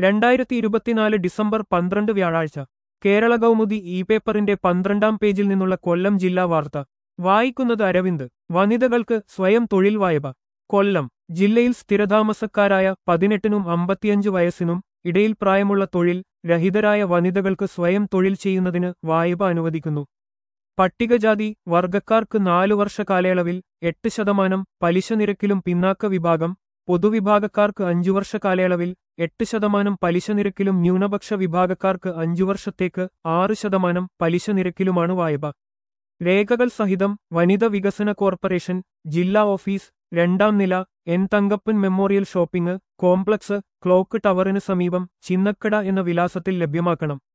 2024 December 12 വ്യാഴാഴ്ച Kerala Kaumudi E പേപ്പറിന്റെ 12-ാം പേജിൽ നിന്നുള്ള കൊല്ലം ജില്ലാ വാർത്ത വായിക്കുന്നത് അരവിന്ദ്. വനിതകൾക്ക് സ്വയം തൊഴിൽ വായ്പ. കൊല്ലം ജില്ലയിൽ സ്ഥിരതാമസക്കാരായ 18-നും 55 വയസ്സിനും ഇടയിൽ പ്രായമുള്ള തൊഴിൽ രഹിതരായ വനിതകൾക്ക് സ്വയം തൊഴിൽ ചെയ്യുന്നതിന് വായ്പ അനുവദിക്കുന്നു. പട്ടികജാതി വർഗക്കാർക്ക് 4 വർഷ കാലയളവിൽ 8% പലിശ നിരക്കിലും പിന്നാക്ക വിഭാഗം പൊതുവിഭാഗക്കാർക്ക് 5 വർഷ കാലയളവിൽ 8% പലിശ നിരക്കിലും ന്യൂനപക്ഷ വിഭാഗക്കാർക്ക് 5 വർഷത്തേക്ക് 6% പലിശ നിരക്കിലുമാണ് വായ്പ. രേഖകൾ സഹിതം വനിത വികസന കോർപ്പറേഷൻ ജില്ലാ ഓഫീസ് 2-ാം നില N Thankappan Memorial Shopping Complex Clock ടവറിന് സമീപം ചിന്നക്കട എന്ന വിലാസത്തിൽ ലഭ്യമാക്കണം.